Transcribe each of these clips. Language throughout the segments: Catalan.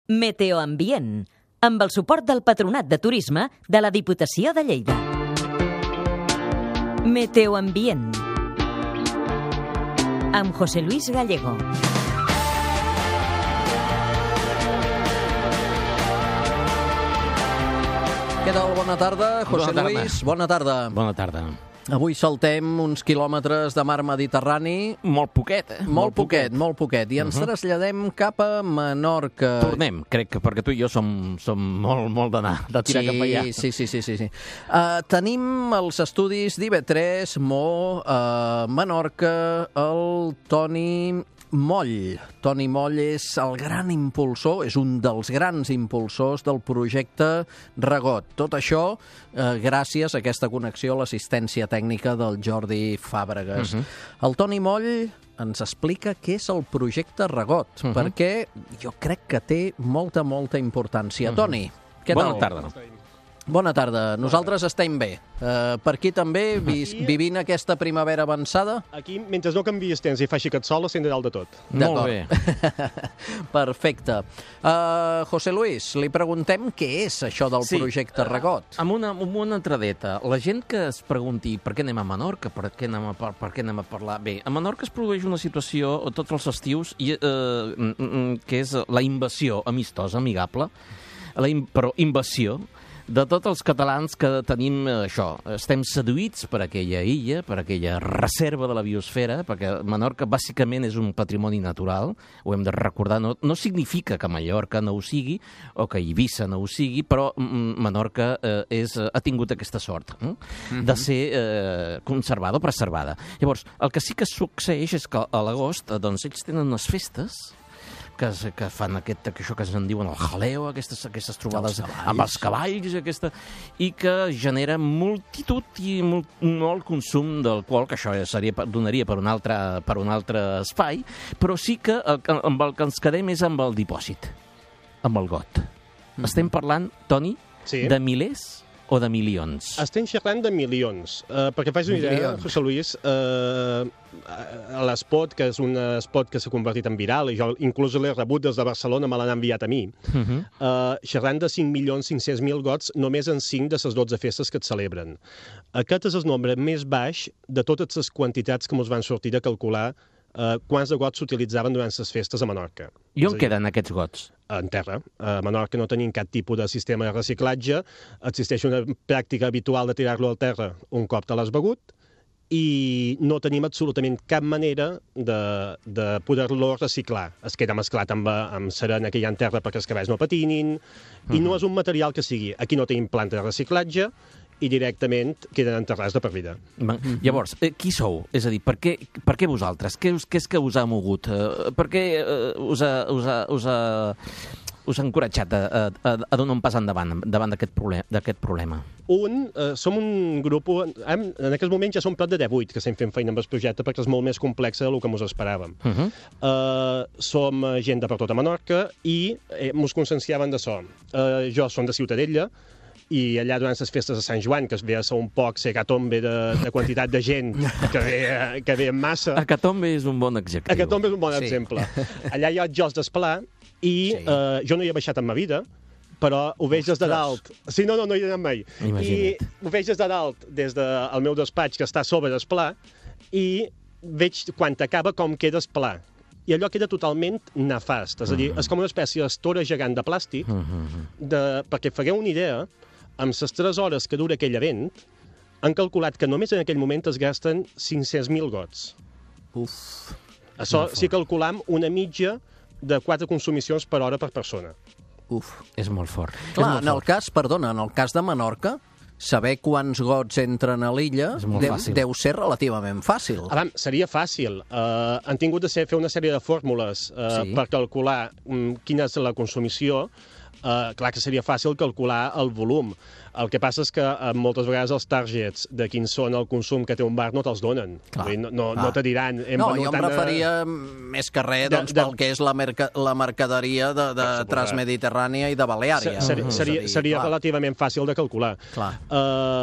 Meteoambient, amb el suport del Patronat de Turisme de la Diputació de Lleida. Meteoambient, amb José Luis Gallego. Què tal? Bona tarda, José Luis. Bona tarda. Bona tarda. Avui saltem uns quilòmetres de mar Mediterrani. Molt poquet, eh? Molt poquet. I ens traslladem cap a Menorca. Tornem, crec que perquè tu i jo som molt d'anar, de tirar cap allà. Sí. Tenim els estudis d'IV3, Menorca, el Toni Moll. Toni Moll és el gran impulsor, és un dels grans impulsors del projecte Regot. Tot això gràcies a aquesta connexió a l'assistència tècnica del Jordi Fàbregas. El Toni Moll ens explica què és el projecte Regot, perquè jo crec que té molta importància. Toni, què tal? Bona tarda. Bona tarda. Nosaltres estem bé. Per aquí també, vivint aquesta primavera avançada? Aquí, mentre no canviïs temps i faci aquest sol, estem de dalt de tot. Molt bé. Perfecte. José Luis, li preguntem què és això del projecte Regot. Amb una entradeta. La gent que es pregunti per què anem a Menorca, per què anem a parlar... Bé, a Menorca es produeix una situació tots els estius que és la invasió amistosa, amigable, però invasió de tots els catalans que tenim això. Estem seduïts per aquella illa, per aquella reserva de la biosfera, perquè Menorca bàsicament és un patrimoni natural, ho hem de recordar, no significa que Mallorca no ho sigui, o que Eivissa no ho sigui, però Menorca ha tingut aquesta sort de ser conservada o preservada. Llavors, el que sí que succeeix és que a l'agost doncs, ells tenen unes festes que fan això que en diuen el jaleo, aquestes trobades amb els cavalls, i que genera multitud i molt consum d'alcohol, que això donaria per un altre espai, però sí que amb el que ens quedem és amb el dipòsit, amb el got. Estem parlant, Toni, de milers o de milions? Estem xerrant de milions. Perquè faig una idea, José Luis, l'espot, que és un espot que s'ha convertit en viral, i jo inclús l'he rebut des de Barcelona, me l'han enviat a mi, xerrant de 5.500.000 gots només en 5 de les 12 festes que et celebren. Aquest és el nombre més baix de totes les quantitats que ens van sortir de calcular quants de gots s'utilitzaven durant les festes a Menorca. I on queden aquests gots? En terra. A Menorca no tenim cap tipus de sistema de reciclatge, existeix una pràctica habitual de tirar-lo al terra un cop te l'has begut, i no tenim absolutament cap manera de poder-lo reciclar. Es queda mesclat amb serena que hi ha en terra perquè els cavalls no patinin, i no és un material que sigui. Aquí no tenim planta de reciclatge, i directament queden enterrats de per vida. Llavors, qui sou? És a dir, per què vosaltres? Què és que us ha mogut? Per què us ha encoratjat a donar un pas endavant d'aquest problema? Som un grup... En aquest moment ja som prop de 18 que estem fent feina amb el projecte, perquè és molt més complex del que ens esperàvem. Som gent de per tota Menorca i ens conscienciaven d'això. Jo som de Ciutadella, i allà durant les festes de Sant Joan, que es ve a ser un poc hecatombe de quantitat de gent que ve en massa... Hecatombe és un bon adjectiu. Hecatombe és un bon exemple. Allà hi ha jocs d'esplà i jo no hi he baixat en ma vida, però ho veig des de dalt. Sí, no hi he anat mai. I ho veig des de dalt, des del meu despatx, que està sobre l'esplà, i veig quan acaba com queda esplà. I allò queda totalment nefast. És a dir, és com una espècie d'estora gegant de plàstic, perquè fagueu una idea, amb les 3 hores que dura aquell event, han calculat que només en aquell moment es gasten 500.000 gots. Això si calculam una mitja de 4 consumicions per hora per persona. És molt fort. Clar, en el cas de Menorca, saber quants gots entren a l'illa deu ser relativament fàcil. Seria fàcil. Han tingut de fer una sèrie de fórmules per calcular quina és la consumició. Clar que seria fàcil calcular el volum. El que passa és que moltes vegades els targets de quin són el consum que té un bar no te'ls donen. No te diran... No, jo em referia més que res pel que és la mercaderia de Transmediterrània i de Baleària. Seria relativament fàcil de calcular.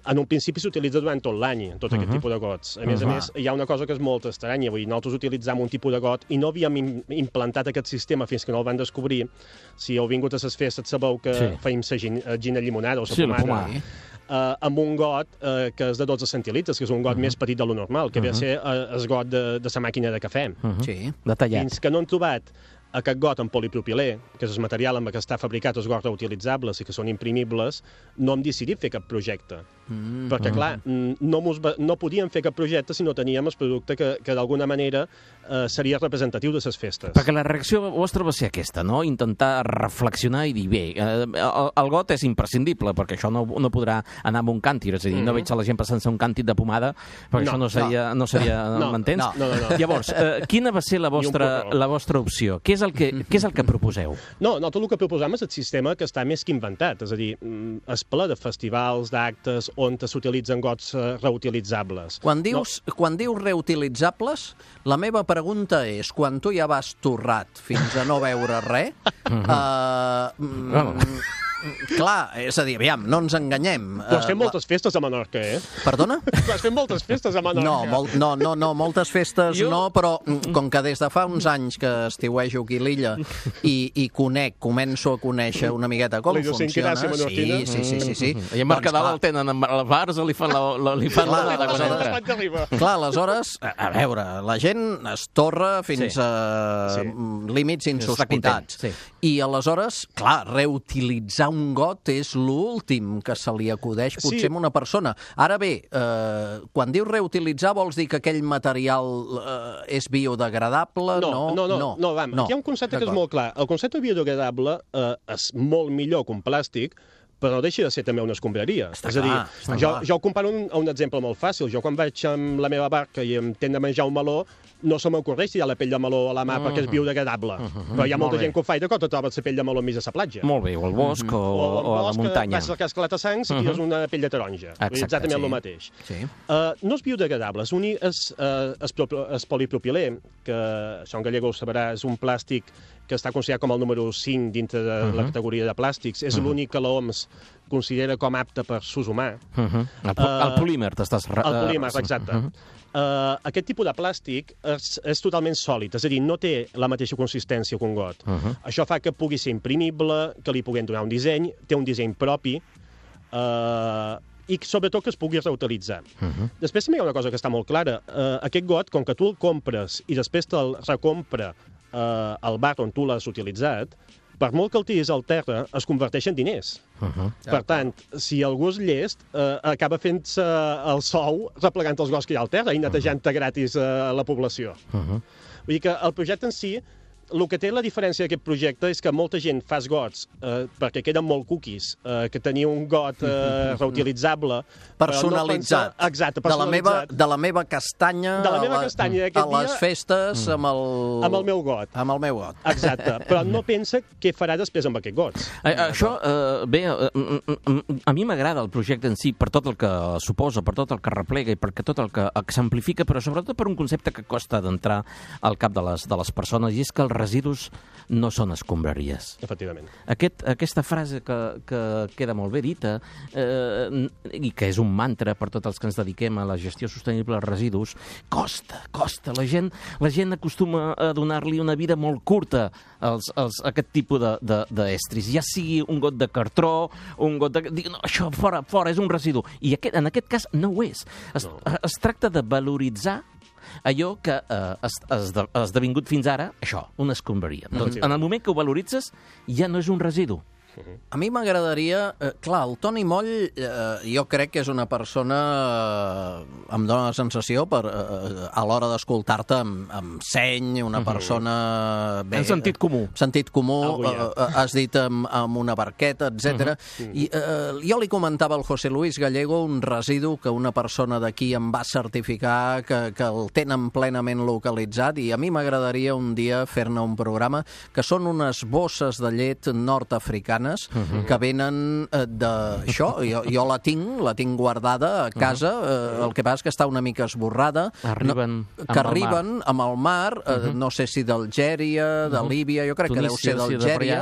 en un principi s'utilitza durant tot l'any, tot aquest tipus de gots. A més, hi ha una cosa que és molt estranya. Vull dir, nosaltres utilitzam un tipus de got i no havíem implantat aquest sistema fins que no el van descobrir. Si heu vingut a les festes, sabeu que feim la gina llimonada o la pomada. Amb un got que és de 12 centilitres, que és un got més petit de lo normal, que ve a ser el got de la màquina de cafè. Sí, detallat. Fins que no han trobat aquest got en polipropilè, que és el material amb què està fabricat els gots reutilitzables i que són imprimibles, no hem decidit fer cap projecte. Perquè, clar, no podíem fer cap projecte si no teníem el producte que d'alguna manera seria representatiu de les festes. Perquè la reacció vostra va ser aquesta, no? Intentar reflexionar i dir, bé, el got és imprescindible, perquè això no podrà anar amb un càntir, és a dir, no veig a la gent passant-se un càntir de pomada, perquè això no seria m'entens? No. Llavors, quina va ser la vostra opció? Què és el que proposeu? No, tot el que proposam és el sistema que està més que inventat, és a dir, es ple de festivals, d'actes, on s'utilitzen gots reutilitzables. Quan dius reutilitzables, la meva pregunta és, quan tu ja vas torrat fins a no veure res, clar, és a dir, aviam, no ens enganyem. Tu has fet moltes festes a Menorca, Perdona? Tu has fet moltes festes a Menorca. No, moltes festes no, però com que des de fa uns anys que estiuejo aquí a l'illa i començo a conèixer una miqueta com funciona. Sí. I a Mercadal el tenen als bars o li fan la Clar, aleshores, a veure, la gent es torra fins a límits insospitats. I aleshores, clar, reutilitzar un got és l'últim que se li acudeix potser a una persona. Ara bé, quan dius reutilitzar vols dir que aquell material és biodegradable? No, aquí hi ha un concepte que és molt clar. El concepte biodegradable és molt millor que un plàstic, però no deixa de ser també una escombraria. És a dir, jo ho comparo a un exemple molt fàcil. Jo quan vaig amb la meva barca i em tend a menjar un meló, no se m'ocorreix tirar la pell de meló a la mà perquè és biodegradable. Però hi ha molta gent que ho fa i de cop et trobes la pell de meló enmig de la platja. Molt bé, o al bosc o a la muntanya. Vas al casc Clatassancs i tires una pell de taronja. Exactament el mateix. No és biodegradable, és polipropilè, que això en gallego ho sabrà, és un plàstic que està considerat com el número 5 dintre de la categoria de plàstics. És l'únic que l'OMS considera com apte per s'ús humà. El polímer, t'estàs... El polímer, exacte. Aquest tipus de plàstic és totalment sòlid, és a dir, no té la mateixa consistència que un got. Això fa que pugui ser imprimible, que li puguem donar un disseny, té un disseny propi, i sobretot que es pugui reutilitzar. Després també hi ha una cosa que està molt clara. Aquest got, com que tu el compres i després te'l recompra al bar on tu l'has utilitzat, per molt que el tiris al terra, es converteix en diners. Per tant, si algú és llest, acaba fent-se el sou replegant els gots que hi ha al terra i netejant-te gratis a la població. Vull dir que el projecte en si, el que té la diferència d'aquest projecte és que molta gent fa gots perquè queden molt cookies, que tenia un got reutilitzable personalitzat. Exacte, personalitzat. De la meva castanya a les festes amb el meu got. Amb el meu got. Exacte, però no pensa què farà després amb aquests gots. Això, bé, a mi m'agrada el projecte en si per tot el que suposa, per tot el que replega i per tot el que exemplifica, però sobretot per un concepte que costa d'entrar al cap de les persones, i és que els residus no són escombraries. Efectivament. Aquesta frase que queda molt bé dita i que és un mantra per tots els que ens dediquem a la gestió sostenible dels residus, costa. La gent acostuma a donar-li una vida molt curta a aquest tipus d'estris. Ja sigui un got de cartró, un got de... No, això fora, és un residu. I en aquest cas no ho és. Es tracta de valoritzar allò que ha esdevingut fins ara, això, una escombraria. Doncs en el moment que ho valoritzes, ja no és un residu. A mi m'agradaria... Clar, el Toni Moll jo crec que és una persona... Em dóna la sensació, a l'hora d'escoltar-te, amb seny, una persona... En sentit comú. Sentit comú, has dit amb una barqueta, etc. I jo li comentava al José Luis Gallego un residu que una persona d'aquí em va certificar que el tenen plenament localitzat, i a mi m'agradaria un dia fer-ne un programa, que són unes bosses de llet nord-africanes americanes que venen d'això. Jo la tinc guardada a casa, el que passa és que està una mica esborrada. Arriben amb el mar, no sé si d'Algèria, de Líbia, jo crec que deu ser d'Algèria,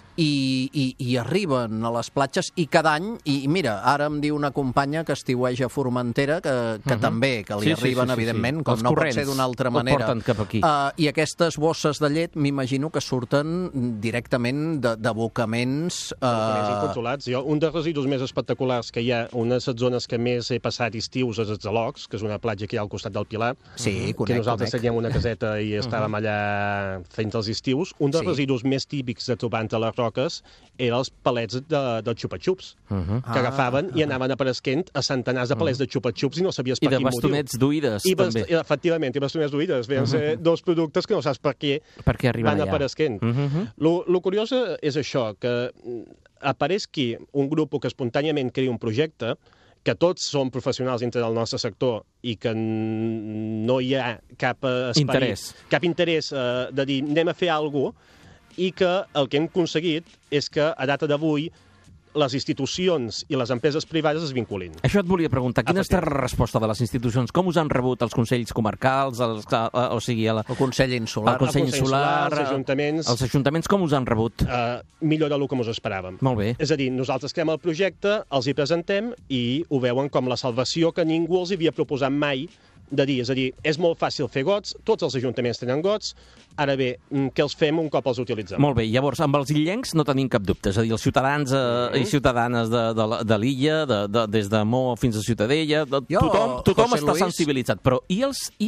i arriben a les platges i cada any, i mira, ara em diu una companya que estiueja a Formentera que també, que li arriben, evidentment, com no pot ser d'una altra manera. I aquestes bosses de llet m'imagino que surten directament d'abocaments incontrolats. Un dels residus més espectaculars que hi ha, una de les zones que més he passat estius és els Alocs, que és una platja que hi ha al costat del Pilar, que nosaltres teníem una caseta i estàvem allà fent els estius. Un dels residus més típics de trobar entre les roques eren els palets dels xupa-xups, que agafaven i anaven apareixent a centenars de palets de xupa-xups i no sabies per quin motiu. I de bastonets d'oïdes, també. Efectivament, i bastonets d'oïdes. Van ser dos productes que no saps per què van apareixent. Lo curiós és això, que apareixi un grup que espontàniament crea un projecte, que tots som professionals dintre del nostre sector i que no hi ha cap interès de dir anem a fer alguna cosa, i que el que hem aconseguit és que a data d'avui les institucions i les empreses privades es vinculin. Això et volia preguntar. Quina és la resposta de les institucions? Com us han rebut els consells comarcals, el Consell Insular, els ajuntaments? Els ajuntaments com us han rebut? Millor del que ens esperàvem. Molt bé. És a dir, nosaltres creem el projecte, els hi presentem i ho veuen com la salvació que ningú els havia proposat mai de dir. És a dir, és molt fàcil fer gots, tots els ajuntaments tenen gots, ara bé, què els fem un cop els utilitzem? Molt bé, llavors, amb els illencs no tenim cap dubte, és a dir, els ciutadans i ciutadanes de l'illa, des de Mo fins a Ciutadella, tothom està sensibilitzat, però i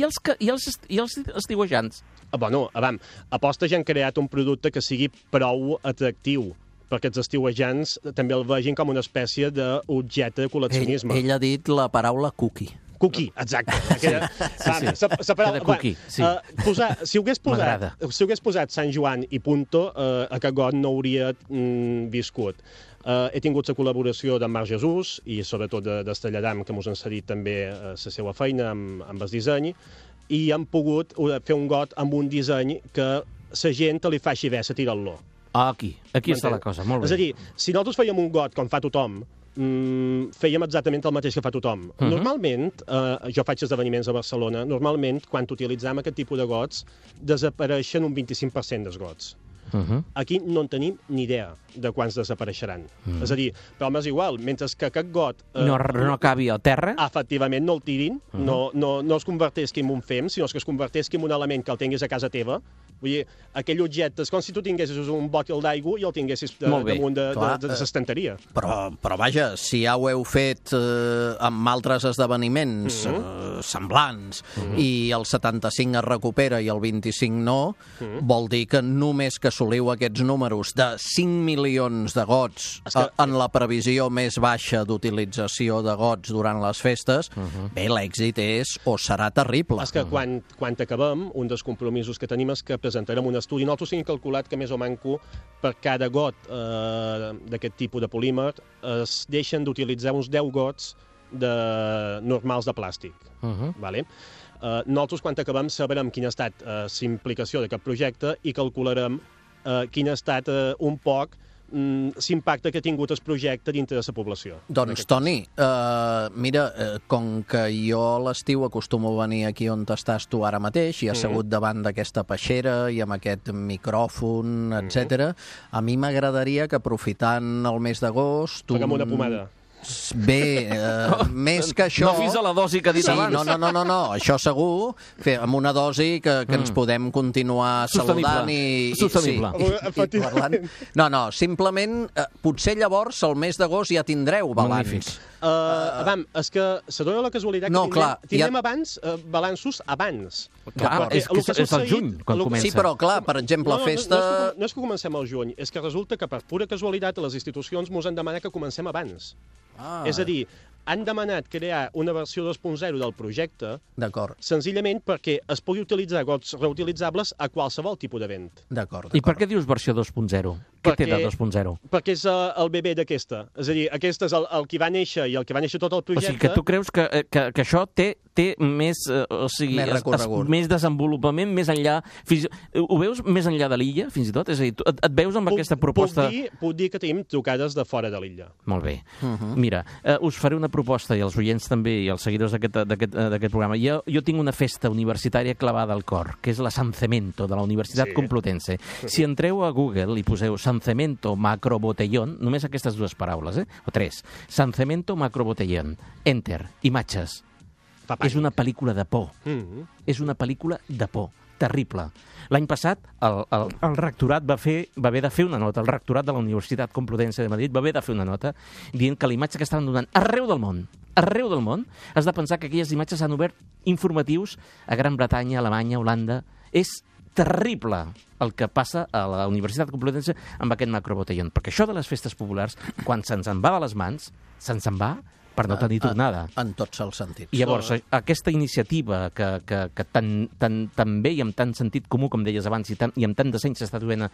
els estiuejants? Bueno, aposta ja han creat un producte que sigui prou atractiu, perquè els estiuejants també el vegin com una espècie d'objecte de col·leccionisme. Ell ha dit la paraula cookie. Cookie, exacte. Si ho hagués posat Sant Joan i punto, aquest got no hauria viscut. He tingut la col·laboració d'en Marc Jesús i sobretot d'Estelladam, que ens han cedit també la seva feina amb el disseny, i hem pogut fer un got amb un disseny que la gent li faci bé, se tira-lo. Aquí està la cosa, molt bé. És a dir, si nosaltres fèiem un got com fa tothom, fèiem exactament el mateix que fa tothom. Normalment, jo faig esdeveniments a Barcelona, normalment, quan utilitzem aquest tipus de gots, desapareixen un 25% dels gots. Aquí no en tenim ni idea de quants desapareixeran. És a dir, però m'és igual, mentre que aquest got... No acabi a terra? Efectivament, no el tirin, no es convertesqui en un fem, sinó que es convertesqui en un element que el tinguis a casa teva. Vull dir, aquell objecte, és com si tu tinguessis un bòtil d'aigua i el tinguessis damunt de l'estanteria. Però vaja, si ja ho heu fet amb altres esdeveniments semblants i el 75 es recupera i el 25 no, vol dir que només que assoliu aquests números de 5 milions de gots en la previsió més baixa d'utilització de gots durant les festes, bé, l'èxit és o serà terrible. És que quan acabem, un dels compromisos que tenim és que presentarem un estudi. Nosaltres hem calculat que més o manco per cada got d'aquest tipus de polímer es deixen d'utilitzar uns 10 gots normals de plàstic. Nosaltres, quan acabem, sabrem quina ha estat la implicació d'aquest projecte i calcularem quin ha estat un poc l'impacte que ha tingut el projecte dintre de la població. Doncs, Toni, mira, com que jo a l'estiu acostumo a venir aquí on estàs tu ara mateix i assegut davant d'aquesta peixera i amb aquest micròfon, etc., a mi m'agradaria que aprofitant el mes d'agost... Fem una pomada. Bé, més que això... No fins a la dosi que ha dit abans. No, això segur, amb una dosi que ens podem continuar saludant i... Sostenible. No, simplement, potser llavors el mes d'agost ja tindreu balanç. És que se dona la casualitat que tindrem balanços abans. Clar, és el juny quan comença. Sí, però clar, per exemple, festa... No és que comencem al juny, és que resulta que per pura casualitat les institucions ens han demanat que comencem abans. És a dir, han demanat crear una versió 2.0 del projecte senzillament perquè es pugui utilitzar gots reutilitzables a qualsevol tipus d'event. D'acord. I per què dius versió 2.0? Què té de 2.0? Perquè és el bebè d'aquesta. És a dir, aquest és el que va néixer i el que va néixer tot el projecte. O sigui, que tu creus que això té més, o sigui, més recorregut, més desenvolupament, més enllà... Ho veus més enllà de l'illa, fins i tot? És a dir, et veus amb aquesta proposta... Puc dir que tenim trucades de fora de l'illa. Molt bé. Mira, us faré una proposta, i els oients també, i els seguidors d'aquest programa. Jo tinc una festa universitària clavada al cor, que és la San Cemento, de la Universitat Complutense. Si entreu a Google i poseu San Cemento Macrobotellón, només aquestes dues paraules, o tres, San Cemento Macrobotellón, enter, imatges. És una pel·lícula de por. És una pel·lícula de por. Terrible. L'any passat, el rectorat va haver de fer una nota, el rectorat de la Universitat Complutense de Madrid va haver de fer una nota dient que la imatge que estaven donant arreu del món, has de pensar que aquelles imatges han obert informatius a Gran Bretanya, Alemanya, Holanda. És terrible el que passa a la Universitat Complutense amb aquest macrobotellón. Perquè això de les festes populars, quan se'ns en va de les mans, se'ns en va per no tenir tornada. En tots els sentits. I llavors, aquesta iniciativa que tan bé i amb tant sentit comú, com deies abans, i amb tant de seny s'està duent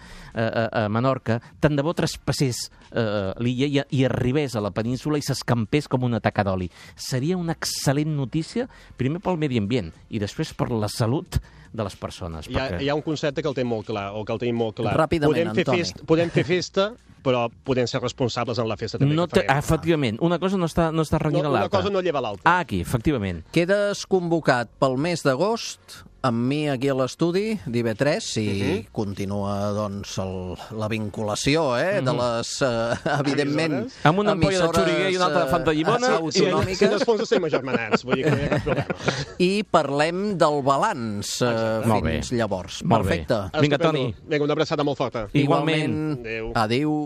a Menorca, tant de bo traspassés l'illa i arribés a la península i s'escampés com una taca d'oli. Seria una excel·lent notícia, primer pel medi ambient i després per la salut de les persones. Hi ha un concepte que el té molt clar, o que el tenim molt clar. Ràpidament, Antoni. Podem fer festa, però podem ser responsables en la festa també que farem. Efectivament, una cosa no està renyint a l'altra. Una cosa no lleva l'altra. Aquí, efectivament. Quedes convocat pel mes d'agost amb mi aquí a l'estudi d'IV3 si continua doncs la vinculació de les, evidentment, amb una ampolla de xuriguer i una altra de Fanta Llimona autonòmiques. I després estem agermanats, vull dir que no hi ha cap problema. I parlem del balanç fins llavors. Perfecte. Vinga, Toni. Vinga, una abraçada molt forta. Igualment. Adéu.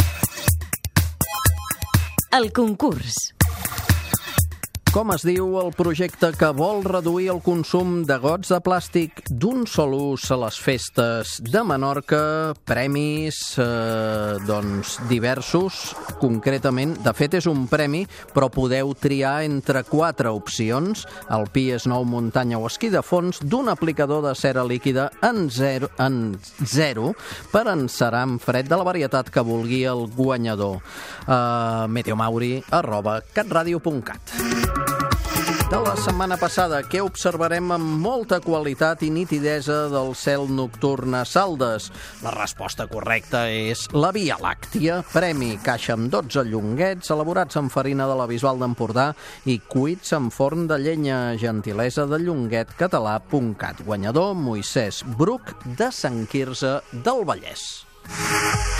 El concurs. Com es diu el projecte que vol reduir el consum de gots de plàstic d'un sol ús a les festes de Menorca? Premis, doncs, diversos. Concretament, de fet, és un premi, però podeu triar entre 4 opcions. El Pies Nou Muntanya o Esquí de Fons d'un aplicador de cera líquida en zero per encerar en fred de la varietat que vulgui el guanyador. meteomauri@catradio.cat. De la setmana passada, què observarem amb molta qualitat i nitidesa del cel nocturn a Saldes? La resposta correcta és la Via Làctia. Premi, caixa amb 12 llonguets elaborats amb farina de la Bisbal d'Empordà i cuits en forn de llenya, gentilesa de llonguetcatalà.cat. Guanyador, Moisès Bruc, de Sant Quirze del Vallès.